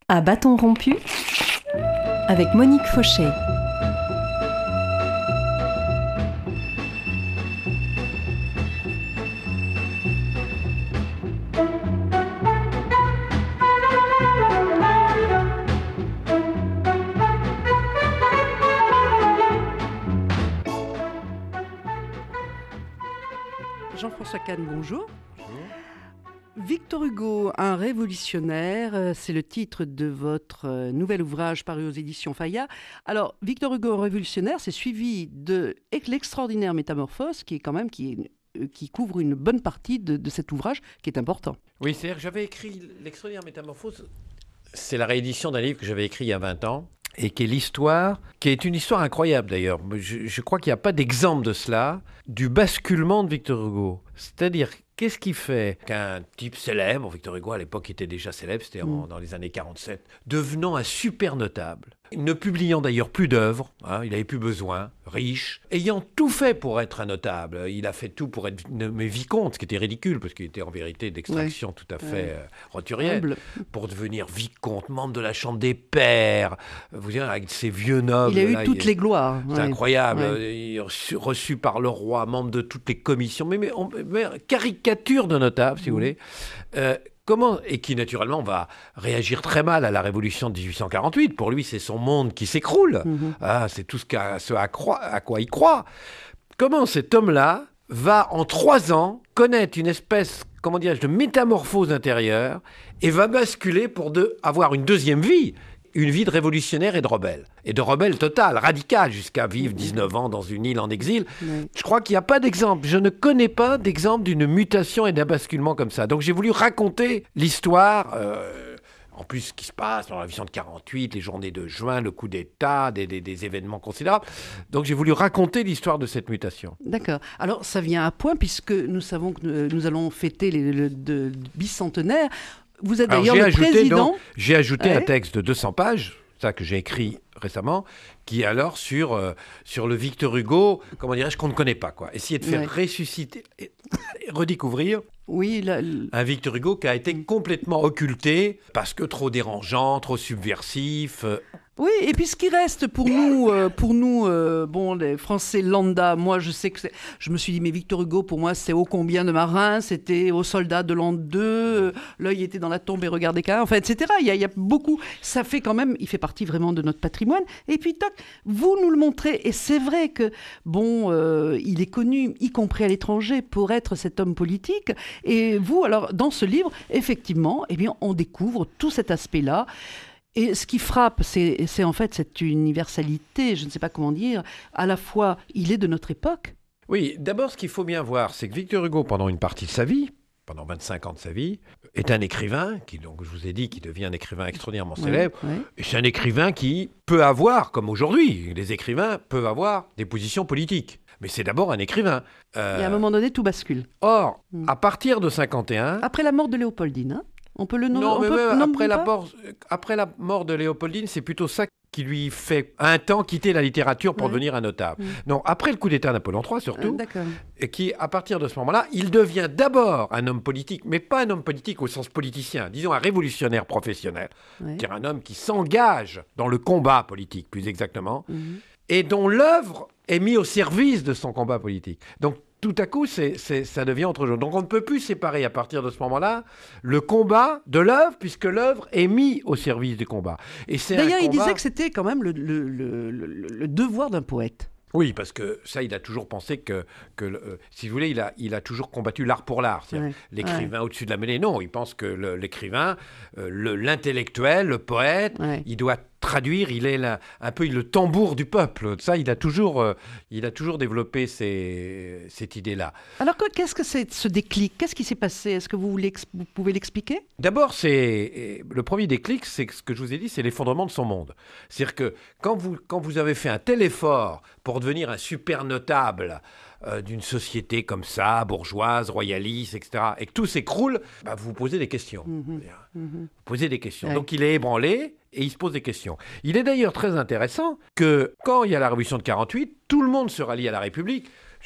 À bâton rompu, avec Monique Fauché. Jean-François Kahn, bonjour. Victor Hugo, un révolutionnaire, c'est le titre de votre nouvel ouvrage paru aux éditions Fayard. Alors, Victor Hugo, un révolutionnaire, c'est suivi de l'extraordinaire Métamorphose, qui couvre une bonne partie de cet ouvrage, qui est important. Oui, c'est-à-dire que j'avais écrit l'extraordinaire Métamorphose. C'est la réédition d'un livre que j'avais écrit il y a 20 ans. Et qui est l'histoire, qui est une histoire incroyable d'ailleurs. Je crois qu'il n'y a pas d'exemple de cela, du basculement de Victor Hugo. C'est-à-dire, qu'est-ce qui fait qu'un type célèbre, Victor Hugo à l'époque était déjà célèbre, c'était dans les années 47, devenant un super notable, ne publiant d'ailleurs plus d'œuvres, il n'avait plus besoin, riche, ayant tout fait pour être un notable. Il a fait tout pour être nommé vicomte, ce qui était ridicule, parce qu'il était en vérité d'extraction tout à fait roturienne, pour devenir vicomte, membre de la Chambre des Pairs, vous voyez, avec ses vieux nobles. Il a eu toutes les gloires. C'est incroyable, il est reçu par le roi, membre de toutes les commissions, mais caricature de notable, si vous voulez. Comment, et qui naturellement va réagir très mal à la révolution de 1848. Pour lui, c'est son monde qui s'écroule. C'est tout ce à quoi il croit. Comment cet homme-là va, en 3 ans, connaître une espèce, de métamorphose intérieure et va basculer pour avoir une deuxième vie, une vie de révolutionnaire et de rebelle total, radical, jusqu'à vivre 19 ans dans une île en exil. Je crois qu'il n'y a pas d'exemple. Je ne connais pas d'exemple d'une mutation et d'un basculement comme ça. Donc j'ai voulu raconter l'histoire, en plus ce qui se passe dans la révolution de 48, les journées de juin, le coup d'État, des événements considérables. Donc j'ai voulu raconter l'histoire de cette mutation. D'accord. Alors ça vient à point, puisque nous savons que nous allons fêter le bicentenaire. Vous êtes d'ailleurs le président. J'ai ajouté un texte de 200 pages, ça que j'ai écrit récemment, qui est alors sur le Victor Hugo, qu'on ne connaît pas, quoi. Essayer de faire ressusciter, redécouvrir un Victor Hugo qui a été complètement occulté parce que trop dérangeant, trop subversif. Oui, et puis ce qui reste pour nous, les Français lambda, moi je sais que je me suis dit, mais Victor Hugo, pour moi, c'est ô combien de marins, c'était aux soldats de l'an 2, l'œil était dans la tombe et regardez qu'un, etc. Il y a beaucoup, ça fait quand même, il fait partie vraiment de notre patrimoine. Et puis, toc, vous nous le montrez, et c'est vrai que, il est connu, y compris à l'étranger, pour être cet homme politique. Et vous, alors, dans ce livre, effectivement, on découvre tout cet aspect-là. Et ce qui frappe, c'est en fait cette universalité, je ne sais pas comment dire, à la fois, il est de notre époque. Oui, d'abord, ce qu'il faut bien voir, c'est que Victor Hugo, pendant une partie de sa vie, pendant 25 ans de sa vie, est un écrivain, donc je vous ai dit, qui devient un écrivain extraordinairement célèbre. Et c'est un écrivain qui peut avoir, comme aujourd'hui, les écrivains peuvent avoir des positions politiques. Mais c'est d'abord un écrivain. Et à un moment donné, tout bascule. Or, à partir de 51... Après la mort de Léopoldine, on peut le nommer. Non, mais après la mort de Léopoldine, c'est plutôt ça qui lui fait un temps quitter la littérature pour devenir un notable. Non, après le coup d'État Napoléon III surtout, et qui, à partir de ce moment-là, il devient d'abord un homme politique, mais pas un homme politique au sens politicien, disons un révolutionnaire professionnel, c'est-à-dire un homme qui s'engage dans le combat politique, plus exactement, et dont l'œuvre est mise au service de son combat politique. Donc, tout à coup, ça devient autre chose. Donc on ne peut plus séparer à partir de ce moment-là le combat de l'œuvre, puisque l'œuvre est mise au service du combat. Et d'ailleurs, il disait que c'était quand même le devoir d'un poète. Oui, parce que ça, il a toujours pensé que si vous voulez, il a toujours combattu l'art pour l'art. C'est-à-dire l'écrivain au-dessus de la mêlée. Non, il pense que l'écrivain, l'intellectuel, le poète, il doit traduire, il est un peu le tambour du peuple. Ça, il a toujours développé cette idée-là. Alors, qu'est-ce que c'est ce déclic ? Qu'est-ce qui s'est passé ? Est-ce que vous pouvez l'expliquer ? D'abord, le premier déclic, c'est ce que je vous ai dit, c'est l'effondrement de son monde. C'est-à-dire que quand vous avez fait un tel effort pour devenir un super notable d'une société comme ça, bourgeoise, royaliste, etc., et que tout s'écroule, vous vous posez des questions. Vous posez des questions. Donc il est ébranlé et il se pose des questions. Il est d'ailleurs très intéressant que quand il y a la révolution de 48, tout le monde se rallie à la République.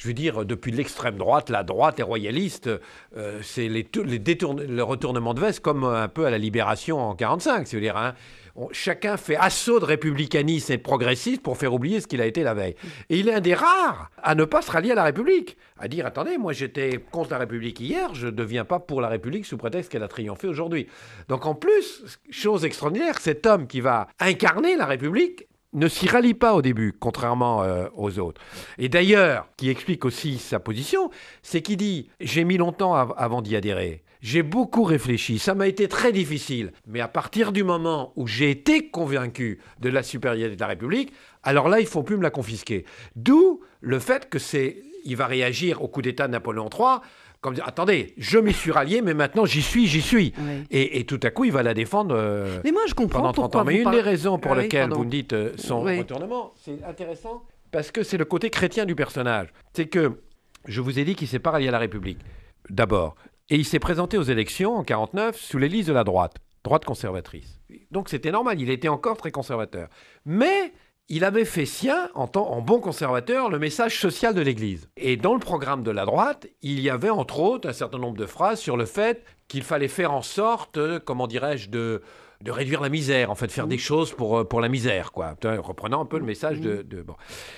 je veux dire, depuis l'extrême droite, la droite est royaliste, c'est le retournement de veste comme un peu à la Libération en 1945, si vous voulez, hein. Chacun fait assaut de républicanisme et de progressisme pour faire oublier ce qu'il a été la veille. Et il est un des rares à ne pas se rallier à la République, à dire, attendez, moi j'étais contre la République hier, je ne deviens pas pour la République sous prétexte qu'elle a triomphé aujourd'hui. Donc en plus, chose extraordinaire, cet homme qui va incarner la République ne s'y rallie pas au début, contrairement aux autres. Et d'ailleurs, qui explique aussi sa position, c'est qu'il dit « J'ai mis longtemps avant d'y adhérer. J'ai beaucoup réfléchi. Ça m'a été très difficile. Mais à partir du moment où j'ai été convaincu de la supériorité de la République, alors là, il ne faut plus me la confisquer. » D'où le fait il va réagir au coup d'État de Napoléon III comme dire, attendez, je m'y suis rallié, mais maintenant j'y suis. Oui. Et tout à coup, il va la défendre mais moi, je comprends pendant 30 ans. Mais une des raisons pour lesquelles vous me dites son Oui. retournement, c'est intéressant, parce que c'est le côté chrétien du personnage. C'est que, je vous ai dit qu'il ne s'est pas rallié à la République, d'abord. Et il s'est présenté aux élections en 1949 sous les listes de la droite conservatrice. Donc c'était normal, il était encore très conservateur. Mais il avait fait sien, en bon conservateur, le message social de l'Église. Et dans le programme de la droite, il y avait entre autres un certain nombre de phrases sur le fait qu'il fallait faire en sorte, comment dirais-je, de réduire la misère, en fait, faire des choses pour la misère, quoi. Reprenant un peu le message de bon.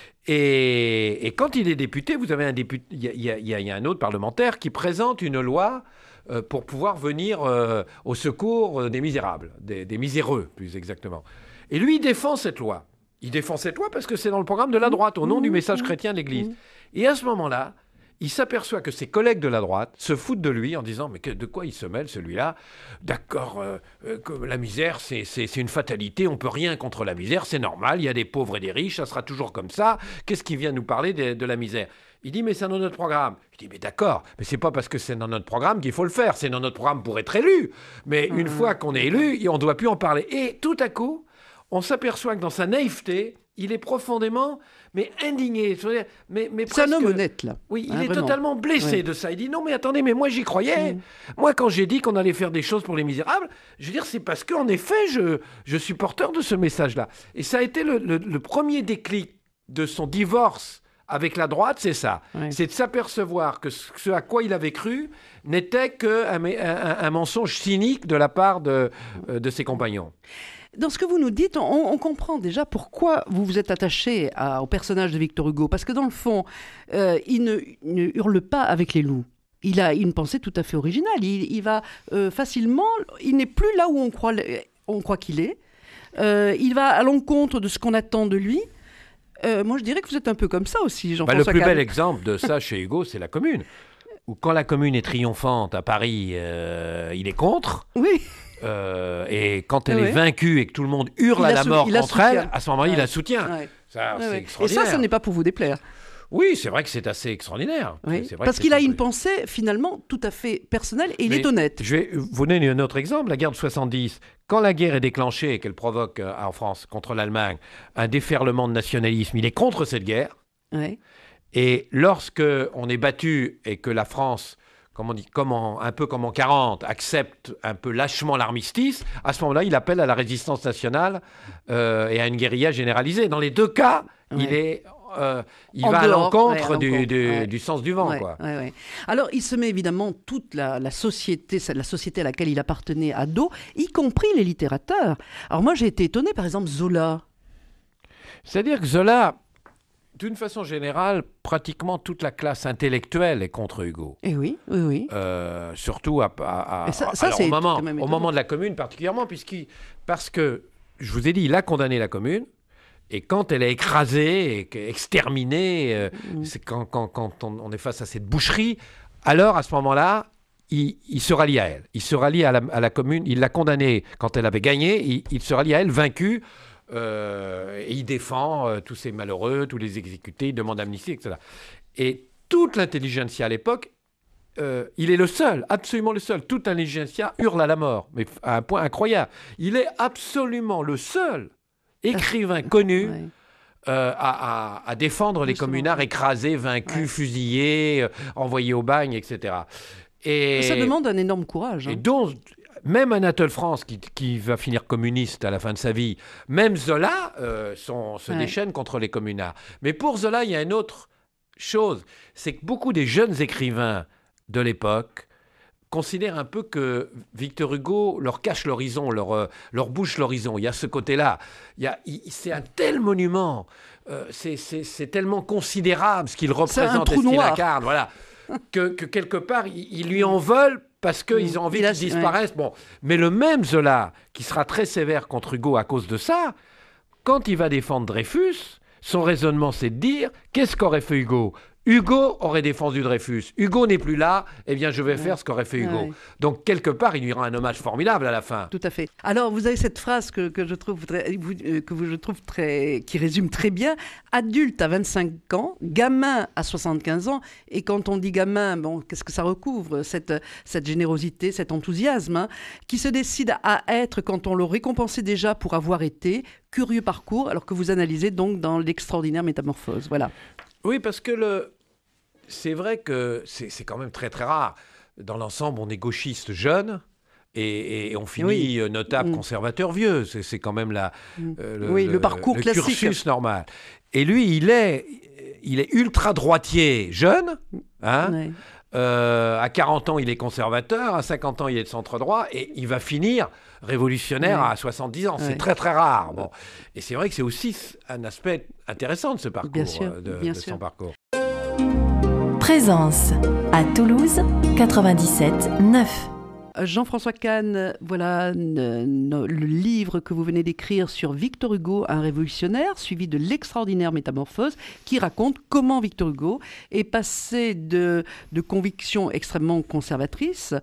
Et quand il est député, vous avez un député, il y a un autre parlementaire qui présente une loi pour pouvoir venir au secours des misérables, des miséreux, plus exactement. Et lui, il défend cette loi. Il défend cette loi parce que c'est dans le programme de la droite, au nom du message chrétien de l'Église. Et à ce moment-là, il s'aperçoit que ses collègues de la droite se foutent de lui en disant « Mais de quoi il se mêle, celui-là ? D'accord, que la misère, c'est une fatalité, on ne peut rien contre la misère, c'est normal, il y a des pauvres et des riches, ça sera toujours comme ça. Qu'est-ce qui vient nous parler de la misère ?» Il dit « Mais c'est dans notre programme. » Je dis « Mais d'accord, mais c'est pas parce que c'est dans notre programme qu'il faut le faire. C'est dans notre programme pour être élu. Mais une fois qu'on est élu, on ne doit plus en parler. » Et tout à coup, on s'aperçoit que dans sa naïveté, il est profondément, mais indigné. Mais c'est un homme honnête, là. Oui, il est totalement blessé de ça. Il dit, non, mais attendez, mais moi, j'y croyais. Moi, quand j'ai dit qu'on allait faire des choses pour les misérables, je veux dire, c'est parce qu'en effet, je suis porteur de ce message-là. Et ça a été le premier déclic de son divorce avec la droite, c'est ça. C'est de s'apercevoir que ce à quoi il avait cru n'était qu'un mensonge cynique de la part de ses compagnons. Dans ce que vous nous dites, on comprend déjà pourquoi vous vous êtes attaché au personnage de Victor Hugo. Parce que dans le fond, il ne hurle pas avec les loups. Il a une pensée tout à fait originale. Il va facilement... Il n'est plus là où on croit qu'il est. Il va à l'encontre de ce qu'on attend de lui. Moi, je dirais que vous êtes un peu comme ça aussi, Jean-François Le plus bel exemple de ça chez Hugo, c'est la Commune. Où quand la Commune est triomphante à Paris, il est contre. Oui. Et quand elle est vaincue et que tout le monde hurle à la mort contre elle, à ce moment-là, il la soutient. Ça, c'est extraordinaire. Et ça n'est pas pour vous déplaire. Oui, c'est vrai que c'est assez extraordinaire. Oui, parce qu'il a une pensée, finalement, tout à fait personnelle et il est honnête. Je vais vous donner un autre exemple, la guerre de 70. Quand la guerre est déclenchée et qu'elle provoque en France, contre l'Allemagne, un déferlement de nationalisme, il est contre cette guerre. Oui. Et lorsque on est battu et que la France... comme on dit, un peu comme en 40, accepte un peu lâchement l'armistice, à ce moment-là, il appelle à la résistance nationale et à une guérilla généralisée. Dans les deux cas, il va à l'encontre du sens du vent. Alors, il se met évidemment toute la société à laquelle il appartenait à dos, y compris les littérateurs. Alors moi, j'ai été étonné, par exemple, Zola. C'est-à-dire que Zola... D'une façon générale, pratiquement toute la classe intellectuelle est contre Hugo. Et oui. Surtout au moment de la Commune particulièrement, parce que, je vous ai dit, il a condamné la Commune, et quand elle est écrasée, exterminée, c'est quand on est face à cette boucherie, alors à ce moment-là, il se rallie à elle. Il se rallie à la Commune, il l'a condamnée quand elle avait gagné, il se rallie à elle, vaincu. Et il défend tous ces malheureux, tous les exécutés, il demande amnistie, etc. Et toute l'intelligentsia à l'époque, il est le seul, absolument le seul. Toute l'intelligentsia hurle à la mort, mais à un point incroyable. Il est absolument le seul écrivain connu à défendre les communards écrasés, vaincus, fusillés, envoyés au bagne, etc. Et ça demande un énorme courage. Et donc... Même Anatole France, qui va finir communiste à la fin de sa vie, même Zola se déchaîne contre les communards. Mais pour Zola, il y a un autre chose, c'est que beaucoup des jeunes écrivains de l'époque considèrent un peu que Victor Hugo leur cache l'horizon, leur bouche l'horizon. Il y a ce côté-là. C'est un tel monument, c'est tellement considérable ce qu'il représente et ce qu'il incarne, voilà, que quelque part, ils lui en veulent parce qu'ils ont envie qu'il disparaisse. Ouais. Bon. Mais le même Zola, qui sera très sévère contre Hugo à cause de ça, quand il va défendre Dreyfus, son raisonnement, c'est de dire, qu'est-ce qu'aurait fait Hugo ? Hugo aurait défendu Dreyfus. Hugo n'est plus là, eh bien je vais faire ce qu'aurait fait Hugo. Ouais. Donc quelque part, il lui rend un hommage formidable à la fin. Tout à fait. Alors vous avez cette phrase que je trouve qui résume très bien. Adulte à 25 ans, gamin à 75 ans. Et quand on dit gamin, bon, qu'est-ce que ça recouvre, cette générosité, cet enthousiasme, hein, qui se décide à être quand on le récompensait déjà pour avoir été. Curieux parcours, alors que vous analysez donc dans l'extraordinaire métamorphose. Voilà. Oui, parce que c'est vrai que c'est quand même très très rare. Dans l'ensemble, on est gauchiste jeune et on finit notable conservateur vieux. C'est quand même le parcours classique. Cursus normal. Et lui, il est ultra droitier jeune. Hein. À 40 ans, il est conservateur. À 50 ans, il est de centre droit. Et il va finir révolutionnaire à 70 ans. C'est très très rare. Bon. Et c'est vrai que c'est aussi un aspect intéressant de ce parcours, de son parcours. Présence à Toulouse 97.9. Jean-François Kahn, voilà le livre que vous venez d'écrire sur Victor Hugo, un révolutionnaire, suivi de l'extraordinaire métamorphose, qui raconte comment Victor Hugo est passé de convictions extrêmement conservatrices,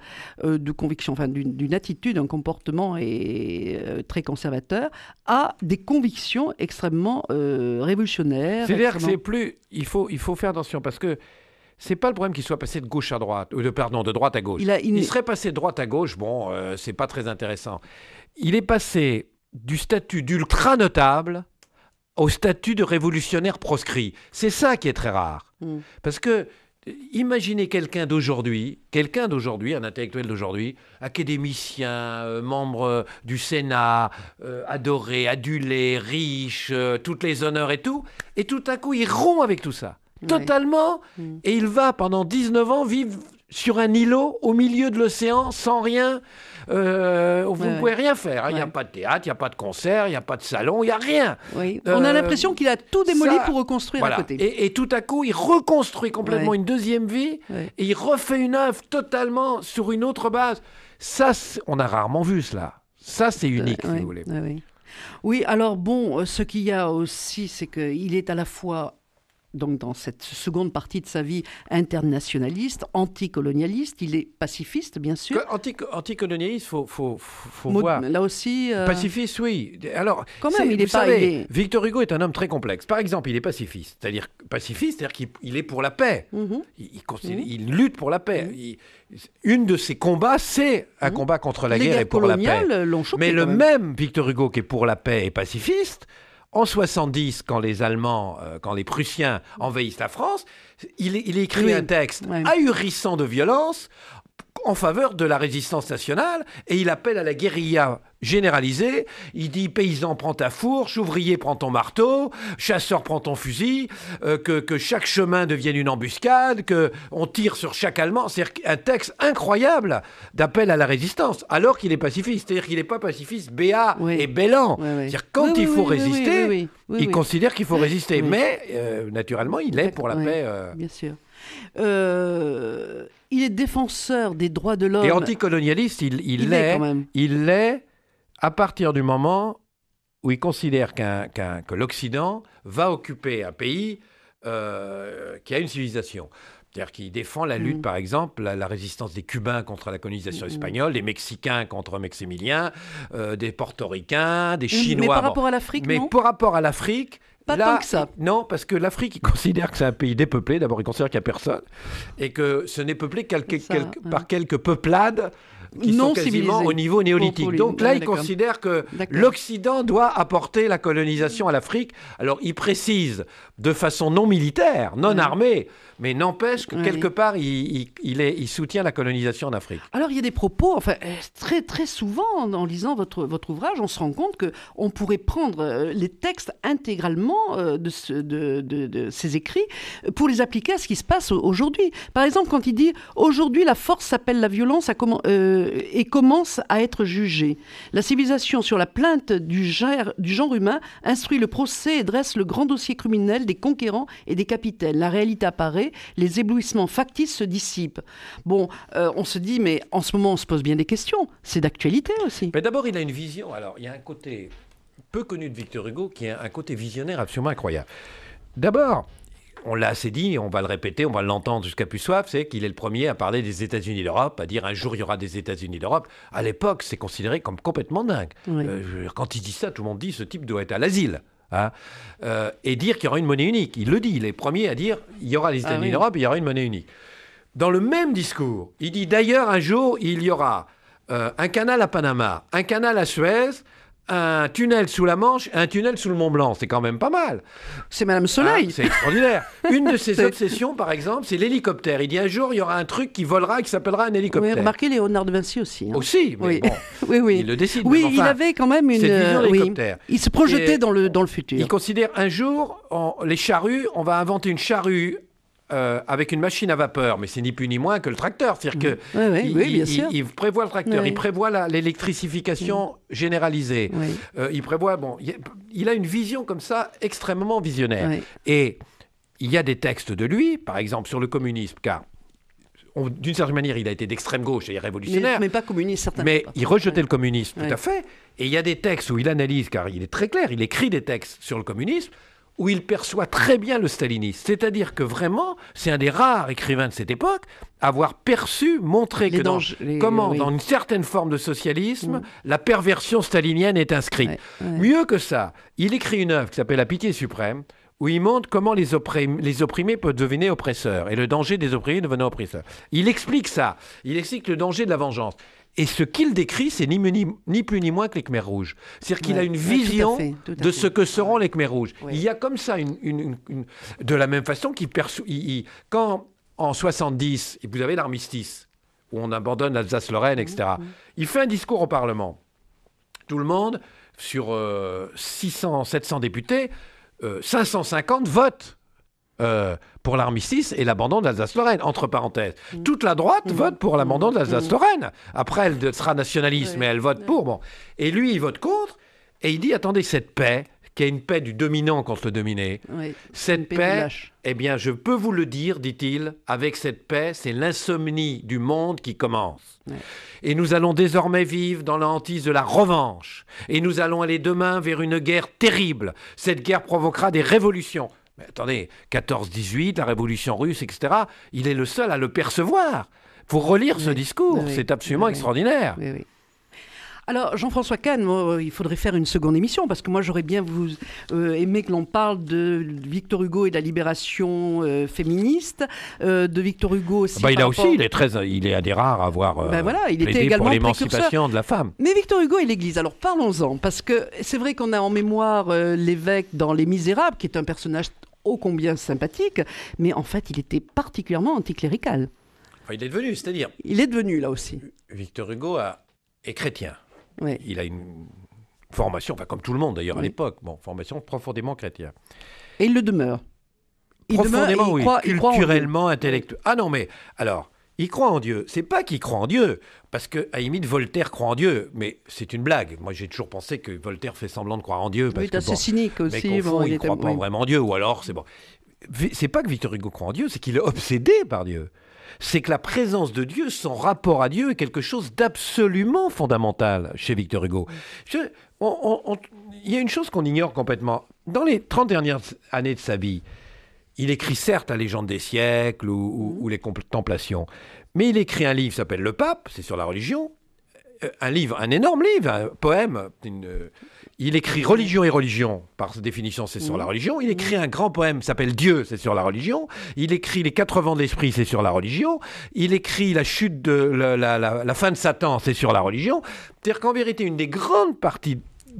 d'une attitude, un comportement très conservateur, à des convictions extrêmement révolutionnaires. C'est-à-dire que c'est plus... Il faut faire attention, parce que c'est pas le problème qu'il soit passé de gauche à droite, de droite à gauche. Il serait passé de droite à gauche, bon, c'est pas très intéressant. Il est passé du statut d'ultra notable au statut de révolutionnaire proscrit. C'est ça qui est très rare. Parce que, imaginez quelqu'un d'aujourd'hui, un intellectuel d'aujourd'hui, académicien, membre du Sénat, adoré, adulé, riche, toutes les honneurs et tout à coup, il rompt avec tout ça. Totalement, et il va pendant 19 ans vivre sur un îlot au milieu de l'océan sans rien. Vous ne pouvez rien faire. Il n'y a pas de théâtre, il n'y a pas de concert, il n'y a pas de salon, il n'y a rien. On a l'impression qu'il a tout démoli pour reconstruire à côté. Et tout à coup, il reconstruit complètement une deuxième vie et il refait une œuvre totalement sur une autre base. Ça, on a rarement vu cela. Ça, c'est unique, si vous voulez. Oui, alors bon, ce qu'il y a aussi, c'est qu'il est à la fois... Donc, dans cette seconde partie de sa vie, internationaliste, anticolonialiste, il est pacifiste, bien sûr. Anticolonialiste, faut voir. Là aussi... Pacifiste, oui. Alors, quand même, Victor Hugo est un homme très complexe. Par exemple, il est pacifiste. C'est-à-dire qu'il est pour la paix. Il lutte pour la paix. Une de ses combats, c'est un combat contre la guerre et pour la paix. Mais le même Victor Hugo qui est pour la paix et pacifiste... En 70, quand les Prussiens envahissent la France, il écrit un texte ahurissant de violence en faveur de la résistance nationale et il appelle à la guérilla généralisée. Il dit « Paysan, prends ta fourche, ouvrier, prends ton marteau, chasseur, prends ton fusil, que chaque chemin devienne une embuscade, qu'on tire sur chaque Allemand. » C'est un texte incroyable d'appel à la résistance, alors qu'il est pacifiste. C'est-à-dire qu'il n'est pas pacifiste béat et bêlant. C'est-à-dire quand il faut résister, il considère qu'il faut résister. Mais naturellement, il est pour la paix. Bien sûr. Il est défenseur des droits de l'homme. Et anticolonialiste, il l'est à partir du moment où il considère que l'Occident va occuper un pays qui a une civilisation. C'est-à-dire qu'il défend la lutte, par exemple, la résistance des Cubains contre la colonisation espagnole, des Mexicains contre Maximilien, des Portoricains, des Chinois. Mais par rapport à l'Afrique, non ? Mais par rapport à l'Afrique... Pas tant que ça. Non, parce que l'Afrique, il considère que c'est un pays dépeuplé. D'abord, il considère qu'il n'y a personne. Et que ce n'est peuplé par quelques peuplades qui sont quasiment au niveau néolithique. Donc là, il considère que l'Occident doit apporter la colonisation à l'Afrique. Alors, il précise de façon non militaire, non armée, mais n'empêche que quelque part, il soutient la colonisation en Afrique. Alors, il y a des propos, enfin, très, très souvent, en lisant votre ouvrage, on se rend compte qu'on pourrait prendre les textes intégralement de ces écrits pour les appliquer à ce qui se passe aujourd'hui. Par exemple, quand il dit « Aujourd'hui, la force s'appelle la violence et commence à être jugée. La civilisation sur la plainte du genre humain instruit le procès et dresse le grand dossier criminel des conquérants et des capitaines. La réalité apparaît, les éblouissements factices se dissipent. » Bon, on se dit, mais en ce moment, on se pose bien des questions. C'est d'actualité aussi. Mais d'abord, il a une vision. Alors, il y a un côté peu connu de Victor Hugo qui est un côté visionnaire absolument incroyable. D'abord, on l'a assez dit, on va le répéter, on va l'entendre jusqu'à plus soif, c'est qu'il est le premier à parler des États-Unis d'Europe, à dire un jour il y aura des États-Unis d'Europe. À l'époque, c'est considéré comme complètement dingue. Oui. Quand il dit ça, tout le monde dit ce type doit être à l'asile. Hein, et dire qu'il y aura une monnaie unique. Il le dit, il est premier à dire il y aura les États-Unis d'Europe, il y aura une monnaie unique. Dans le même discours, il dit d'ailleurs un jour il y aura un canal à Panama, un canal à Suez, un tunnel sous la Manche et un tunnel sous le Mont Blanc. C'est quand même pas mal. C'est Madame Soleil. C'est extraordinaire. Une de ses obsessions, par exemple, c'est l'hélicoptère. Il dit un jour, il y aura un truc qui volera et qui s'appellera un hélicoptère. Oui, remarquez Léonard de Vinci aussi. Hein. Aussi, mais bon, il le décide. Oui, enfin, il avait quand même une vision d'hélicoptère. Il se projetait dans le futur. Il considère un jour, les charrues, on va inventer une charrue avec une machine à vapeur, mais c'est ni plus ni moins que le tracteur. C'est-à-dire qu'il prévoit le tracteur, il prévoit l'électrification généralisée. Il prévoit, il a une vision comme ça extrêmement visionnaire. Et il y a des textes de lui, par exemple sur le communisme, car d'une certaine manière, il a été d'extrême gauche et révolutionnaire. Mais pas communiste, certainement. Mais il rejetait le communisme, tout à fait. Et il y a des textes où il analyse, car il est très clair, il écrit des textes sur le communisme, où il perçoit très bien le stalinisme. C'est-à-dire que vraiment, c'est un des rares écrivains de cette époque à avoir perçu, montré dans une certaine forme de socialisme, la perversion stalinienne est inscrite. Mieux que ça, il écrit une œuvre qui s'appelle « La pitié suprême », où il montre comment les opprimés peuvent devenir oppresseurs et le danger des opprimés devenant oppresseurs. Il explique ça. Il explique le danger de la vengeance. Et ce qu'il décrit, c'est ni plus ni moins que les Khmers rouges. C'est-à-dire qu'il a une vision de ce que seront les Khmers rouges. Il y a comme ça, de la même façon qu'il quand en 70, vous avez l'armistice, où on abandonne l'Alsace-Lorraine, etc., il fait un discours au Parlement. Tout le monde, sur 600, 700 députés, 550 votent pour l'armistice et l'abandon de l'Alsace-Lorraine, entre parenthèses. Toute la droite vote pour l'abandon de l'Alsace-Lorraine. Après, elle sera nationaliste, mais elle vote pour. Bon. Et lui, il vote contre, et il dit, attendez, cette paix, qui est une paix du dominant contre le dominé, cette paix, eh bien, je peux vous le dire, dit-il, avec cette paix, c'est l'insomnie du monde qui commence. Et nous allons désormais vivre dans la hantise de la revanche. Et nous allons aller demain vers une guerre terrible. Cette guerre provoquera des révolutions. Mais attendez, 14-18, la révolution russe, etc., il est le seul à le percevoir. Il faut relire ce discours, c'est absolument extraordinaire. Alors, Jean-François Kahn, il faudrait faire une seconde émission, parce que moi, j'aurais bien aimé que l'on parle de Victor Hugo et de la libération féministe, de Victor Hugo aussi. Il est un des rares à avoir il était également pour l'émancipation de la femme. Mais Victor Hugo et l'Église, alors parlons-en, parce que c'est vrai qu'on a en mémoire l'évêque dans Les Misérables, qui est un personnage ô combien sympathique, mais en fait, il était particulièrement anticlérical. Enfin, il est devenu, c'est-à-dire... Il est devenu, là aussi. Victor Hugo est chrétien. Il a une formation, comme tout le monde d'ailleurs à l'époque, formation profondément chrétienne. Et il le demeure. Profondément, culturellement, intellectuellement. Ah non, mais alors, il croit en Dieu. C'est pas qu'il croit en Dieu, parce qu'à la limite, Voltaire croit en Dieu, mais c'est une blague. Moi, j'ai toujours pensé que Voltaire fait semblant de croire en Dieu. C'est assez cynique aussi. Mais qu'au fond, il ne croit pas vraiment en Dieu, ou alors, c'est bon. C'est pas que Victor Hugo croit en Dieu, c'est qu'il est obsédé par Dieu. C'est que la présence de Dieu, son rapport à Dieu est quelque chose d'absolument fondamental chez Victor Hugo. Il y a une chose qu'on ignore complètement. Dans les 30 dernières années de sa vie, il écrit certes La légende des siècles ou Les contemplations, mais il écrit un livre qui s'appelle Le Pape, c'est sur la religion, un énorme livre, un poème. Il écrit Religion et religion, par définition, c'est sur la religion. Il écrit un grand poème qui s'appelle Dieu, c'est sur la religion. Il écrit Les 4 vents de l'esprit, c'est sur la religion. Il écrit La chute de la fin de Satan, c'est sur la religion. C'est-à-dire qu'en vérité, une des grandes parties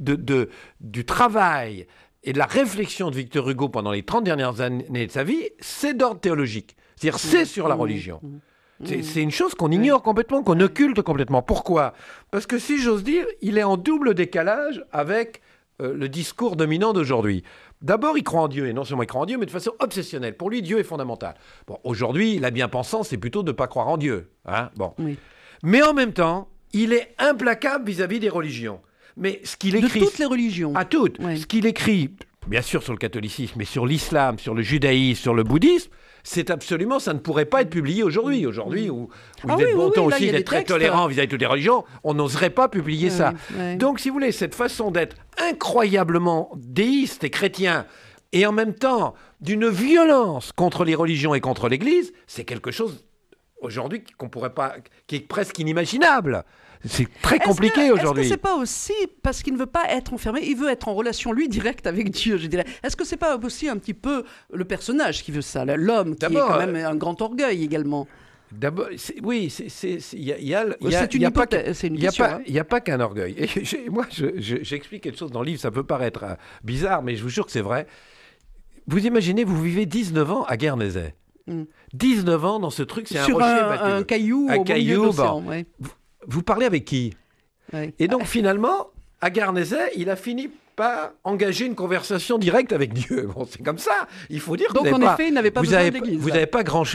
du travail et de la réflexion de Victor Hugo pendant les 30 dernières années de sa vie, c'est d'ordre théologique. C'est-à-dire, c'est sur la religion. C'est une chose qu'on ignore complètement, qu'on occulte complètement. Pourquoi ? Parce que, si j'ose dire, il est en double décalage avec le discours dominant d'aujourd'hui. D'abord, il croit en Dieu, et non seulement il croit en Dieu, mais de façon obsessionnelle. Pour lui, Dieu est fondamental. Bon, aujourd'hui, la bien-pensance, c'est plutôt de ne pas croire en Dieu. Hein, bon. Oui. Mais en même temps, il est implacable vis-à-vis des religions. Mais ce qu'il écrit... De toutes les religions. À toutes. Oui. Ce qu'il écrit, bien sûr sur le catholicisme, mais sur l'islam, sur le judaïsme, sur le bouddhisme, c'est absolument, ça ne pourrait pas être publié aujourd'hui. Aujourd'hui, où il est de bon ton aussi d'être très tolérant vis-à-vis de toutes les religions, on n'oserait pas publier ça. Oui. Donc, si vous voulez, cette façon d'être incroyablement déiste et chrétien, et en même temps d'une violence contre les religions et contre l'Église, c'est quelque chose aujourd'hui qu'on pourrait pas, qui est presque inimaginable. C'est très compliqué aujourd'hui. Est-ce que c'est pas aussi parce qu'il ne veut pas être enfermé, il veut être en relation, lui, directe avec Dieu, je dirais. Est-ce que c'est pas aussi un petit peu le personnage qui veut ça, l'homme qui est quand même un grand orgueil également? D'abord, oui, il y a c'est une hypothèse, c'est une question. Il n'y a pas qu'un orgueil. Et moi, j'explique quelque chose dans le livre, ça peut paraître bizarre, mais je vous jure que c'est vrai. Vous imaginez, vous vivez 19 ans à Guernesey. 19 ans dans ce truc, c'est un rocher battu. Un caillou au milieu de l'océan. Bon. Ouais. Vous parlez avec qui? Et donc, finalement, à Guernesey, il a fini par engager une conversation directe avec Dieu. Bon, c'est comme ça. Il faut dire que donc, en effet, il n'avait pas besoin d'église. Vous n'avez pas grande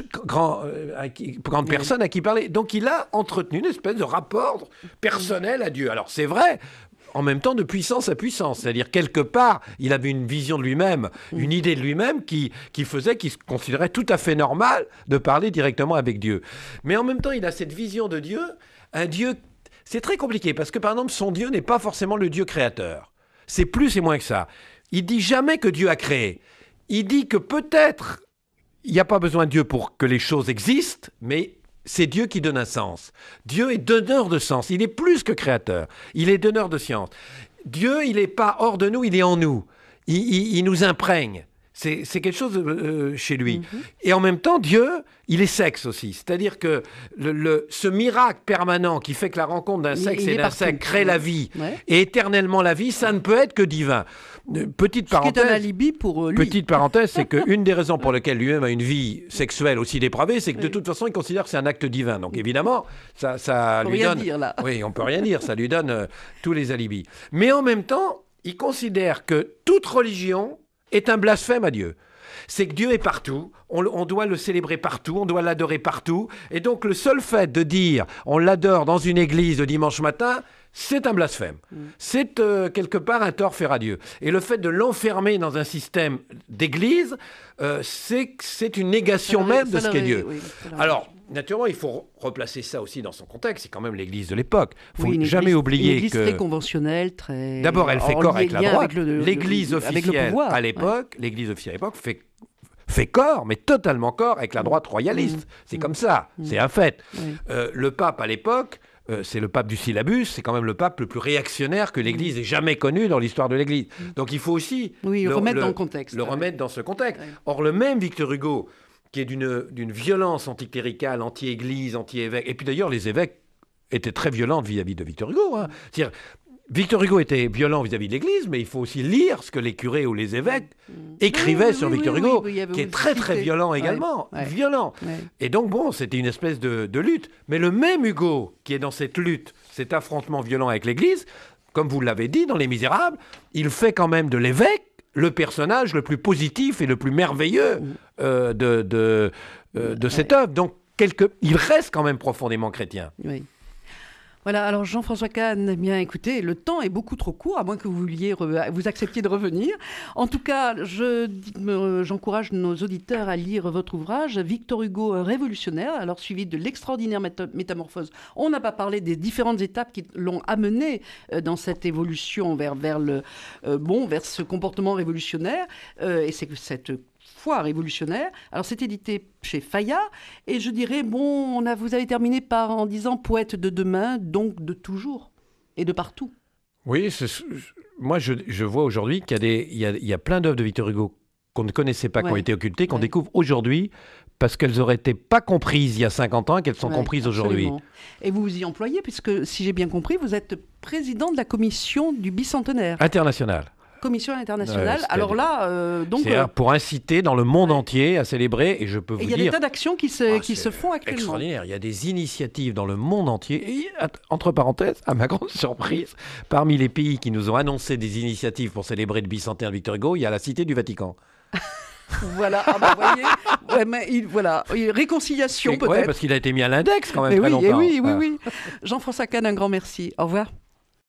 personne à qui parler. Donc, il a entretenu une espèce de rapport personnel à Dieu. Alors, c'est vrai, en même temps, de puissance à puissance. C'est-à-dire, quelque part, il avait une vision de lui-même, une idée de lui-même qui faisait qu'il se considérait tout à fait normal de parler directement avec Dieu. Mais en même temps, il a cette vision de Dieu, un Dieu... C'est très compliqué, parce que, par exemple, son Dieu n'est pas forcément le Dieu créateur. C'est plus et moins que ça. Il dit jamais que Dieu a créé. Il dit que peut-être, il n'y a pas besoin de Dieu pour que les choses existent, mais... c'est Dieu qui donne un sens. Dieu est donneur de sens. Il est plus que créateur. Il est donneur de science. Dieu, il n'est pas hors de nous, il est en nous. Il nous imprègne. C'est quelque chose chez lui. Et en même temps, Dieu, il est sexe aussi. C'est-à-dire que ce miracle permanent qui fait que la rencontre d'un sexe et d'un sexe crée la vie, et éternellement la vie, ça ne peut être que divin. Petite parenthèse, ce qui est un alibi pour lui. Petite parenthèse, c'est qu'une des raisons pour lesquelles lui-même a une vie sexuelle aussi dépravée, c'est que de toute façon, il considère que c'est un acte divin. Donc évidemment, ça lui donne... dire, là. Oui, on peut rien dire. Ça lui donne tous les alibis. Mais en même temps, il considère que toute religion est un blasphème à Dieu. C'est que Dieu est partout, on doit le célébrer partout, on doit l'adorer partout. Et donc le seul fait de dire on l'adore dans une église le dimanche matin, c'est un blasphème. C'est quelque part un tort fait à Dieu. Et le fait de l'enfermer dans un système d'église, c'est une négation même de ce qu'est Dieu. Oui, alors, naturellement, il faut replacer ça aussi dans son contexte. C'est quand même l'église de l'époque. Il ne faut jamais oublier une église que... très conventionnelle, très... D'abord, elle fait corps avec la droite. L'église officielle à l'époque, l'église officielle à l'époque fait corps, mais totalement corps avec la droite royaliste. C'est comme ça, c'est un fait. Le pape à l'époque, c'est le pape du syllabus, c'est quand même le pape le plus réactionnaire que l'Église ait jamais connu dans l'histoire de l'Église. Donc il faut aussi remettre dans le contexte. Remettre dans ce contexte. Or, le même Victor Hugo, qui est d'une violence anticléricale, anti-Église, anti-évêque, et puis d'ailleurs les évêques étaient très violents vis-à-vis de Victor Hugo. Hein. C'est-à-dire, Victor Hugo était violent vis-à-vis de l'Église, mais il faut aussi lire ce que les curés ou les évêques écrivaient sur Victor Hugo, qui est très très violent également, violent. Et donc bon, c'était une espèce de lutte. Mais le même Hugo qui est dans cette lutte, cet affrontement violent avec l'Église, comme vous l'avez dit dans Les Misérables, il fait quand même de l'évêque le personnage le plus positif et le plus merveilleux de cette œuvre. Donc il reste quand même profondément chrétien. Oui. Voilà, alors Jean-François Kahn, bien écoutez, le temps est beaucoup trop court, à moins que vous acceptiez de revenir. En tout cas, j'encourage nos auditeurs à lire votre ouvrage, Victor Hugo, un révolutionnaire, alors suivi de l'extraordinaire métamorphose. On n'a pas parlé des différentes étapes qui l'ont amené dans cette évolution vers ce comportement révolutionnaire, et c'est que cette foi révolutionnaire. Alors, c'est édité chez Fayard, et je dirais, vous avez terminé en disant poète de demain, donc de toujours, et de partout. Oui, moi, je vois aujourd'hui qu'il y a plein d'œuvres de Victor Hugo qu'on ne connaissait pas, qui ont été occultées, qu'on découvre aujourd'hui, parce qu'elles n'auraient été pas comprises il y a 50 ans et qu'elles sont comprises aujourd'hui. Et vous vous y employez, puisque, si j'ai bien compris, vous êtes président de la commission du bicentenaire. International. commission internationale. Ouais, Alors là, donc... C'est pour inciter dans le monde entier à célébrer, et je peux vous dire... Il y a des tas d'actions qui se font actuellement. Extraordinaire, il y a des initiatives dans le monde entier, et entre parenthèses, à ma grande surprise, parmi les pays qui nous ont annoncé des initiatives pour célébrer le bicentenaire de Victor Hugo, il y a la Cité du Vatican. Voilà, vous voyez, voilà, réconciliation peut-être. Oui, parce qu'il a été mis à l'index quand même très longtemps. Oui. Jean-François Kahn, un grand merci. Au revoir.